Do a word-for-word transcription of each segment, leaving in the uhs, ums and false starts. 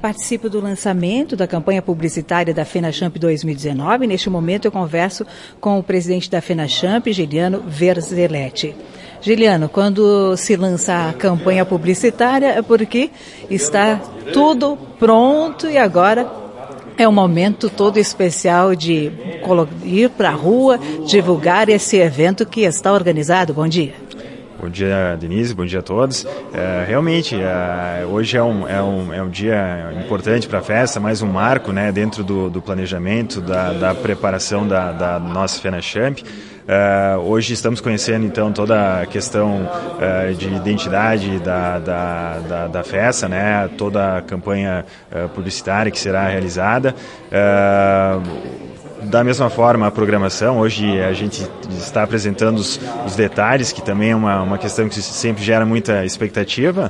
participo do lançamento da campanha publicitária da FENACHAMP dois mil e dezenove. Neste momento eu converso com o presidente da FENACHAMP, Giliano Verzelletti. Giliano, quando se lança a campanha publicitária é porque está tudo pronto e agora é um momento todo especial de ir para a rua, divulgar esse evento que está organizado. Bom dia. Bom dia, Denise, bom dia a todos. É, realmente, é, hoje é um, é, um, é um dia importante para a festa, mais um marco, né, dentro do, do planejamento, da, da preparação da, da nossa FENACHAMP. Uh, hoje estamos conhecendo então toda a questão uh, de identidade da, da, da, da festa, né? Toda a campanha uh, publicitária que será realizada. Uh, Da mesma forma, a programação, hoje a gente está apresentando os, os detalhes, que também é uma, uma questão que sempre gera muita expectativa,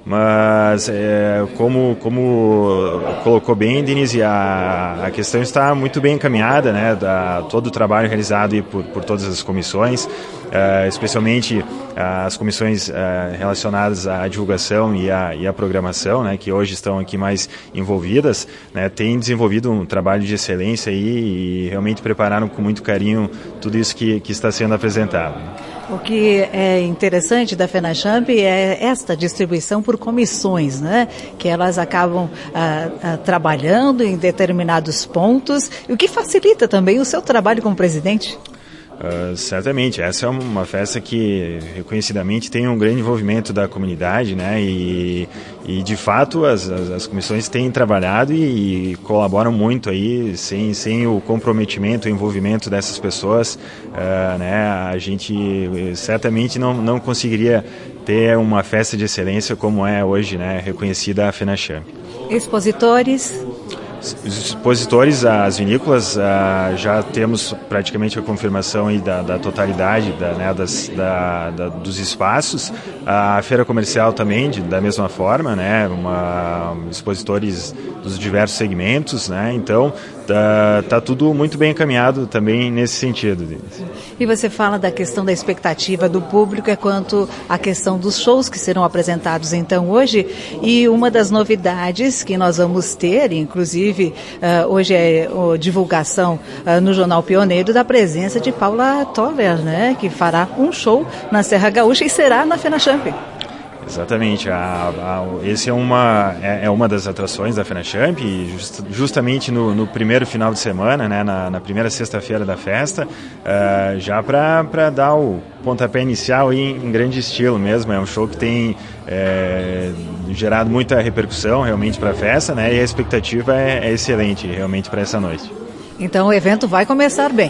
mas é, como, como colocou bem, Denise, a, a questão está muito bem encaminhada, né, da, todo o trabalho realizado por, por todas as comissões, uh, especialmente uh, as comissões uh, relacionadas à divulgação e à, e à programação, né, que hoje estão aqui mais envolvidas, né, têm desenvolvido um trabalho de excelência aí e realmente prepararam com muito carinho tudo isso que, que está sendo apresentado. O que é interessante da FENACHAMP é esta distribuição por comissões, né? Que elas acabam ah, ah, trabalhando em determinados pontos, o que facilita também o seu trabalho como presidente. Uh, certamente, essa é uma festa que reconhecidamente tem um grande envolvimento da comunidade, né, e, e de fato as, as, as comissões têm trabalhado e, e colaboram muito aí, sem, sem o comprometimento, o envolvimento dessas pessoas, uh, né, a gente certamente não, não conseguiria ter uma festa de excelência como é hoje, né, reconhecida a FENACHAMP. Expositores? Os expositores, as vinícolas, uh, já temos praticamente a confirmação aí da, da totalidade da, né, das, da, da, dos espaços. A feira comercial também, de, da mesma forma, né, uma, expositores dos diversos segmentos, né, então tá, tá tudo muito bem encaminhado também nesse sentido. E você fala da questão da expectativa do público é quanto à questão dos shows que serão apresentados então hoje, e uma das novidades que nós vamos ter, inclusive Uh, hoje é a divulgação uh, no Jornal Pioneiro da presença de Paula Toller, né, que fará um show na Serra Gaúcha e será na FENACHAMP. Exatamente, a, a, esse é uma, é, é uma das atrações da FENACHAMP, just, justamente no, no primeiro final de semana, né, na, na primeira sexta-feira da festa, uh, já para dar o pontapé inicial em, em grande estilo mesmo. É um show que tem é, gerado muita repercussão realmente para a festa, né, e a expectativa é, é excelente realmente para essa noite. Então o evento vai começar bem.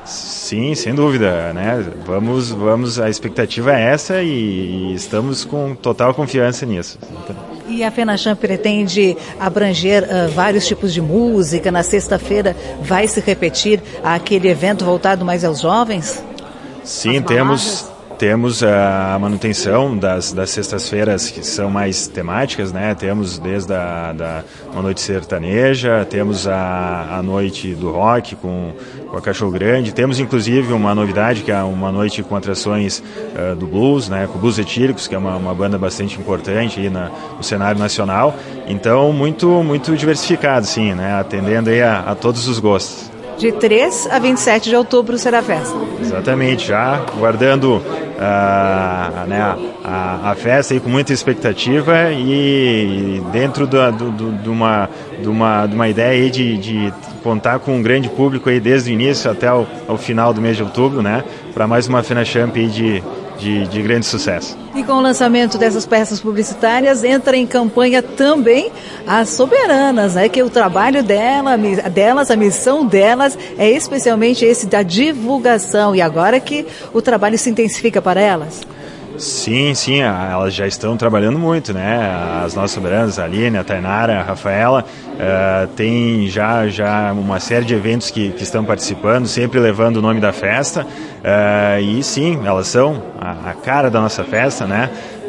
Sim, sem dúvida, né? Vamos, vamos, a expectativa é essa e, e estamos com total confiança nisso. E a FENACHAMP pretende abranger uh, vários tipos de música. Na sexta-feira vai se repetir aquele evento voltado mais aos jovens? Sim, temos... Temos a manutenção das, das sextas-feiras que são mais temáticas, né? Temos desde a da, uma noite sertaneja, temos a, a noite do rock com, com a Cachorro Grande, temos inclusive uma novidade que é uma noite com atrações uh, do blues, né? Com Blues Etíricos, que é uma, uma banda bastante importante aí na, no cenário nacional. Então, muito, muito diversificado, sim, né? Atendendo aí a, a todos os gostos. De três a vinte e sete de outubro será a festa. Exatamente, já guardando uh, né, a, a festa aí com muita expectativa e dentro do, do, do, de, uma, de, uma, de uma ideia aí de, de contar com um grande público aí desde o início até o ao final do mês de outubro, né, para mais uma FENACHAMP aí de De, de grande sucesso. E com o lançamento dessas peças publicitárias, entra em campanha também as soberanas, né? Que o trabalho dela, delas, a missão delas é especialmente esse da divulgação, e agora que o trabalho se intensifica para elas. Sim, sim, elas já estão trabalhando muito, né? As nossas soberanas, a Aline, a Tainara, a Rafaela, uh, tem já, já uma série de eventos que, que estão participando, sempre levando o nome da festa, uh, e sim, elas são a, a cara da nossa festa, né?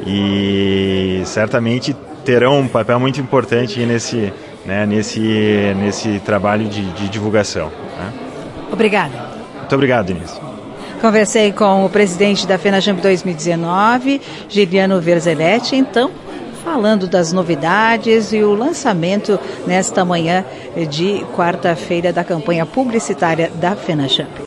E certamente terão um papel muito importante nesse, né, nesse, nesse trabalho de, de divulgação, né? Obrigada. Muito obrigado, Denise. Conversei com o presidente da FENACHAMP dois mil e dezenove, Giliano Verzelletti. Então, falando das novidades e o lançamento nesta manhã de quarta-feira da campanha publicitária da FENACHAMP.